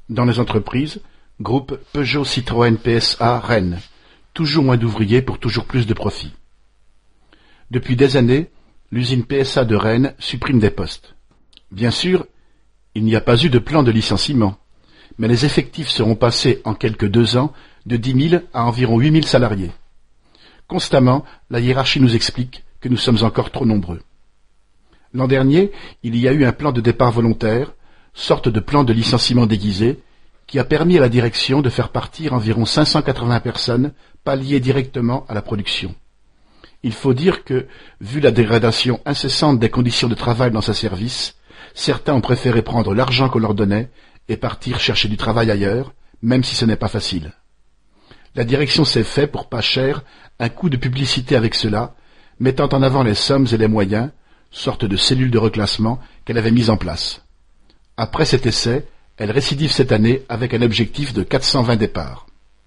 Dans les entreprises, groupe Peugeot Citroën PSA Rennes. Toujours moins d'ouvriers pour toujours plus de profit. Depuis des années, l'usine PSA de Rennes supprime des postes. Bien sûr, il n'y a pas eu de plan de licenciement, mais les effectifs seront passés en quelques 2 ans de 10 000 à environ 8 000 salariés. Constamment, la hiérarchie nous explique que nous sommes encore trop nombreux. L'an dernier, il y a eu un plan de départ volontaire, sorte de plan de licenciement déguisé, qui a permis à la direction de faire partir environ 580 personnes, pas liées directement à la production. Il faut dire que, vu la dégradation incessante des conditions de travail dans ce service, certains ont préféré prendre l'argent qu'on leur donnait et partir chercher du travail ailleurs, même si ce n'est pas facile. La direction s'est fait, pour pas cher, un coup de publicité avec cela, mettant en avant les sommes et les moyens, sorte de cellule de reclassement qu'elle avait mise en place. Après cet essai, elle récidive cette année avec un objectif de 420 départs.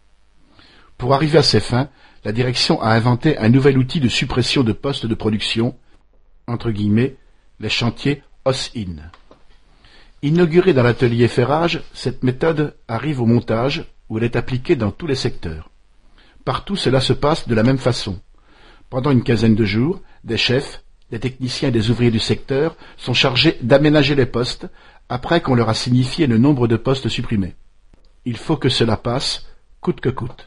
Pour arriver à ses fins, la direction a inventé un nouvel outil de suppression de postes de production, entre guillemets, les chantiers OS-IN. Inaugurée dans l'atelier ferrage, cette méthode arrive au montage, où elle est appliquée dans tous les secteurs. Partout cela se passe de la même façon. Pendant une quinzaine de jours, des chefs, des techniciens et des ouvriers du secteur sont chargés d'aménager les postes, après qu'on leur a signifié le nombre de postes supprimés. Il faut que cela passe, coûte que coûte.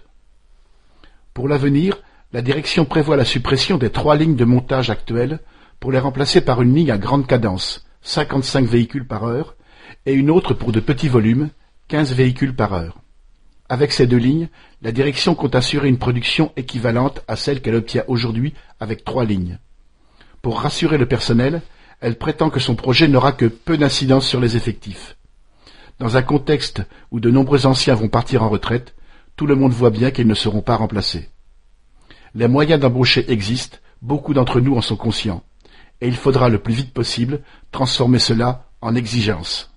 Pour l'avenir, la direction prévoit la suppression des 3 lignes de montage actuelles pour les remplacer par une ligne à grande cadence, 55 véhicules par heure, et une autre pour de petits volumes, 15 véhicules par heure. Avec ces 2 lignes, la direction compte assurer une production équivalente à celle qu'elle obtient aujourd'hui avec 3 lignes. Pour rassurer le personnel, elle prétend que son projet n'aura que peu d'incidence sur les effectifs. Dans un contexte où de nombreux anciens vont partir en retraite, tout le monde voit bien qu'ils ne seront pas remplacés. Les moyens d'embaucher existent, beaucoup d'entre nous en sont conscients, et il faudra le plus vite possible transformer cela en exigence.